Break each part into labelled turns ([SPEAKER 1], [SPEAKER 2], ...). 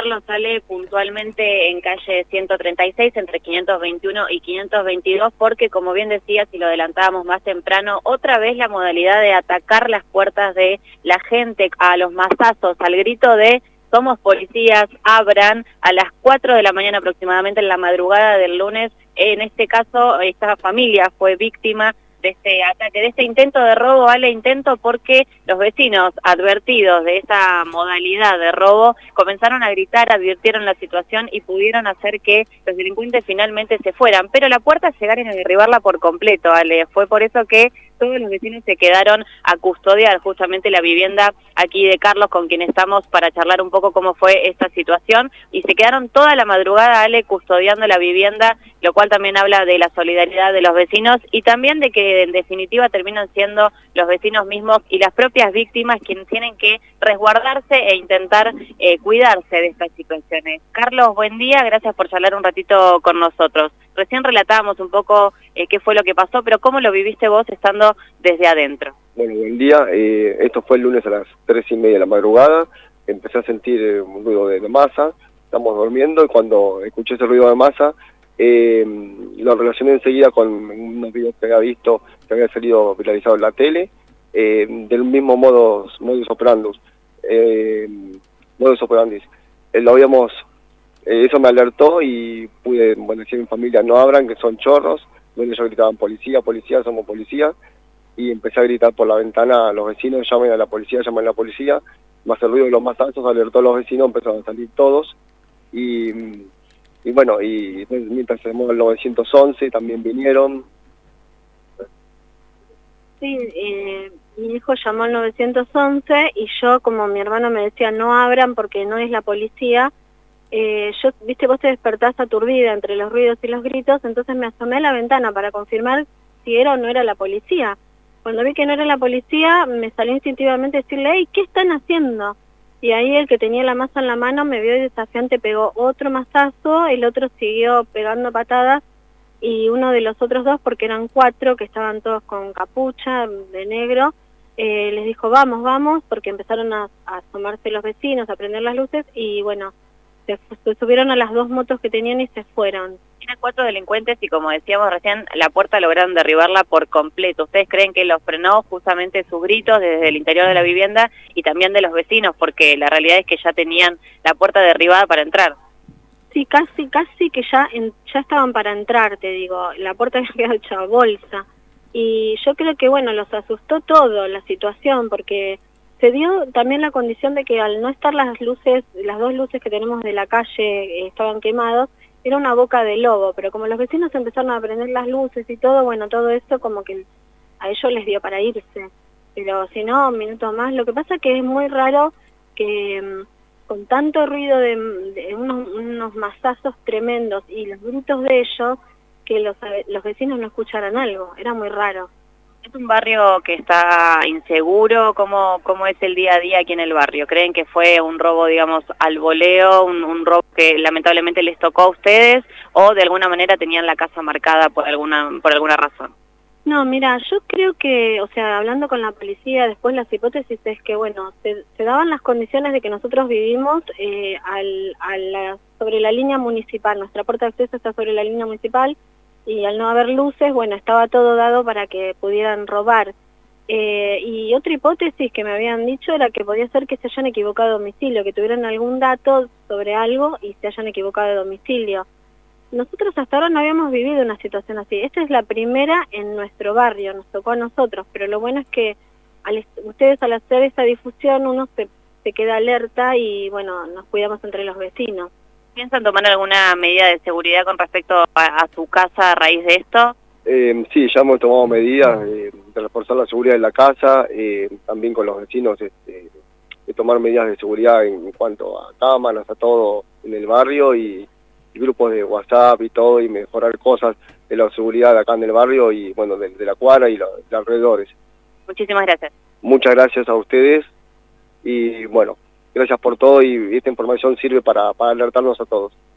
[SPEAKER 1] Carlos sale puntualmente en calle 136 entre 521 y 522 porque, como bien decía, si lo adelantábamos más temprano, otra vez la modalidad de atacar las puertas de la gente a los mazazos, al grito de "somos policías, abran", a las 4 de la mañana aproximadamente en la madrugada del lunes. En este caso, esta familia fue víctima de este ataque, de este intento de robo, intento porque los vecinos, advertidos de esta modalidad de robo, comenzaron a gritar, advirtieron la situación y pudieron hacer que los delincuentes finalmente se fueran, pero la puerta llegaron a derribarla por completo, fue por eso que todos los vecinos se quedaron a custodiar justamente la vivienda aquí de Carlos, con quien estamos para charlar un poco cómo fue esta situación, y se quedaron toda la madrugada, custodiando la vivienda, lo cual también habla de la solidaridad de los vecinos y también de que en definitiva terminan siendo los vecinos mismos y las propias víctimas quienes tienen que resguardarse e intentar cuidarse de estas situaciones. Carlos, buen día, gracias por charlar un ratito con nosotros. Recién relatábamos un poco qué fue lo que pasó, pero ¿cómo lo viviste vos estando desde adentro?
[SPEAKER 2] Bueno, buen día. Esto fue el lunes a las 3:30 de la madrugada. Empecé a sentir un ruido de masa. Estamos durmiendo y cuando escuché ese ruido de masa, lo relacioné enseguida con unos videos que había visto, que había salido viralizado en la tele, del mismo modus operandis. Eso me alertó y pude decir a mi familia, no abran, que son chorros. Donde ellos gritaban, policía, policía, somos policía. Y empecé a gritar por la ventana a los vecinos, llamen a la policía, llamen a la policía. Más el ruido de los mazazos alertó a los vecinos, empezaron a salir todos. Y bueno, y mientras se llamó el 911 también vinieron.
[SPEAKER 3] Sí, mi hijo llamó al 911 y yo, como mi hermano me decía, no abran porque no es la policía. Vos te despertás aturdida entre los ruidos y los gritos, entonces me asomé a la ventana para confirmar si era o no era la policía. Cuando vi que no era la policía, me salió instintivamente decirle, hey, ¿qué están haciendo? Y ahí el que tenía la masa en la mano me vio desafiante, pegó otro mazazo, el otro siguió pegando patadas, y uno de los otros dos, porque eran 4 que estaban todos con capucha de negro, les dijo, vamos, vamos, porque empezaron a asomarse los vecinos, a prender las luces, y bueno, se subieron a las 2 motos que tenían y se fueron.
[SPEAKER 1] Tiene 4 delincuentes y, como decíamos recién, la puerta lograron derribarla por completo. ¿Ustedes creen que los frenó justamente sus gritos desde el interior de la vivienda y también de los vecinos? Porque la realidad es que ya tenían la puerta derribada para entrar.
[SPEAKER 3] Sí, casi que ya estaban para entrar, te digo. La puerta había quedado hecha bolsa. Y yo creo que, bueno, los asustó todo la situación, porque se dio también la condición de que al no estar las 2 luces que tenemos de la calle estaban quemados, era una boca de lobo, pero como los vecinos empezaron a prender las luces y todo, bueno, todo esto como que a ellos les dio para irse. Pero si no, un minuto más. Lo que pasa que es muy raro que con tanto ruido de unos mazazos tremendos y los gritos de ellos, que los vecinos no escucharan algo. Era muy raro.
[SPEAKER 1] ¿Es un barrio que está inseguro? ¿Cómo es el día a día aquí en el barrio? ¿Creen que fue un robo, digamos, al voleo, un robo que lamentablemente les tocó a ustedes, o de alguna manera tenían la casa marcada por alguna razón?
[SPEAKER 3] No, mira, yo creo que, o sea, hablando con la policía, después las hipótesis es que, bueno, se daban las condiciones de que nosotros vivimos sobre la línea municipal. Nuestra puerta de acceso está sobre la línea municipal, y al no haber luces, bueno, estaba todo dado para que pudieran robar. Y otra hipótesis que me habían dicho era que podía ser que se hayan equivocado de domicilio, que tuvieran algún dato sobre algo y se hayan equivocado de domicilio. Nosotros hasta ahora no habíamos vivido una situación así. Esta es la primera en nuestro barrio, nos tocó a nosotros, pero lo bueno es que ustedes al hacer esta difusión uno se queda alerta y, bueno, nos cuidamos entre los vecinos.
[SPEAKER 1] ¿Piensan tomar alguna medida de seguridad con respecto a su casa a raíz de esto?
[SPEAKER 2] Sí, ya hemos tomado medidas de reforzar la seguridad de la casa, también con los vecinos, de tomar medidas de seguridad en cuanto a cámaras, a todo en el barrio y grupos de WhatsApp y todo, y mejorar cosas de la seguridad acá en el barrio y, bueno, de la cuadra y de alrededores.
[SPEAKER 1] Muchísimas gracias.
[SPEAKER 2] Muchas gracias a ustedes y, bueno, gracias por todo, y esta información sirve para alertarnos a todos.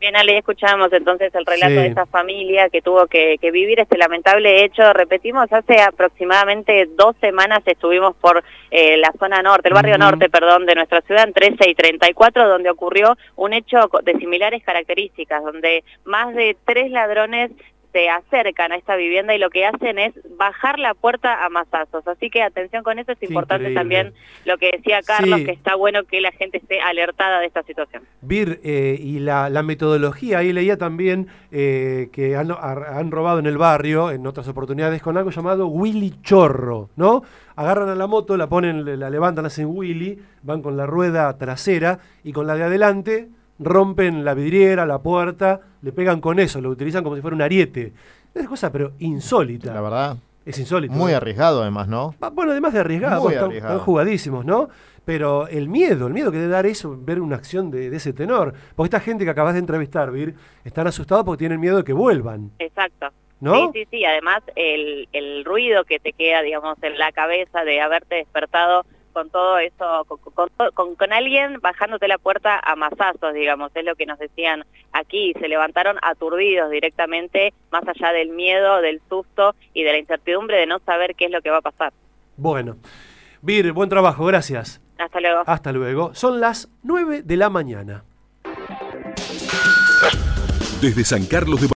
[SPEAKER 1] Bien, Ale, escuchábamos entonces el relato de esa familia que tuvo que vivir este lamentable hecho. Repetimos, hace aproximadamente 2 semanas estuvimos por la zona norte, el barrio norte, perdón, de nuestra ciudad, en 13 y 34, donde ocurrió un hecho de similares características, donde más de 3 ladrones se acercan a esta vivienda y lo que hacen es bajar la puerta a mazazos. Así que atención con eso, es importante también lo que decía Carlos, que está bueno que la gente esté alertada de esta situación.
[SPEAKER 4] Vir, y la metodología, ahí leía también que han robado en el barrio, en otras oportunidades, con algo llamado Willy Chorro, ¿no? Agarran a la moto, la ponen, la levantan, hacen Willy, van con la rueda trasera y con la de adelante rompen la vidriera, la puerta, le pegan con eso, lo utilizan como si fuera un ariete. Es una cosa, pero insólita.
[SPEAKER 5] La verdad.
[SPEAKER 4] Es insólito.
[SPEAKER 5] Muy arriesgado, además, ¿no?
[SPEAKER 4] Bueno, además de arriesgado, están jugadísimos, ¿no? Pero el miedo que debe dar eso, ver una acción de ese tenor. Porque esta gente que acabas de entrevistar, Vir, están asustados porque tienen miedo de que vuelvan.
[SPEAKER 1] Exacto.
[SPEAKER 4] ¿No?
[SPEAKER 1] Sí. Además, el ruido que te queda, digamos, en la cabeza de haberte despertado con todo eso, con alguien bajándote la puerta a mazazos, digamos, es lo que nos decían aquí, se levantaron aturdidos directamente, más allá del miedo, del susto y de la incertidumbre de no saber qué es lo que va a pasar.
[SPEAKER 4] Bueno, Vir, buen trabajo, gracias.
[SPEAKER 1] Hasta luego.
[SPEAKER 4] Hasta luego. Son las 9 de la mañana.
[SPEAKER 6] Desde San Carlos de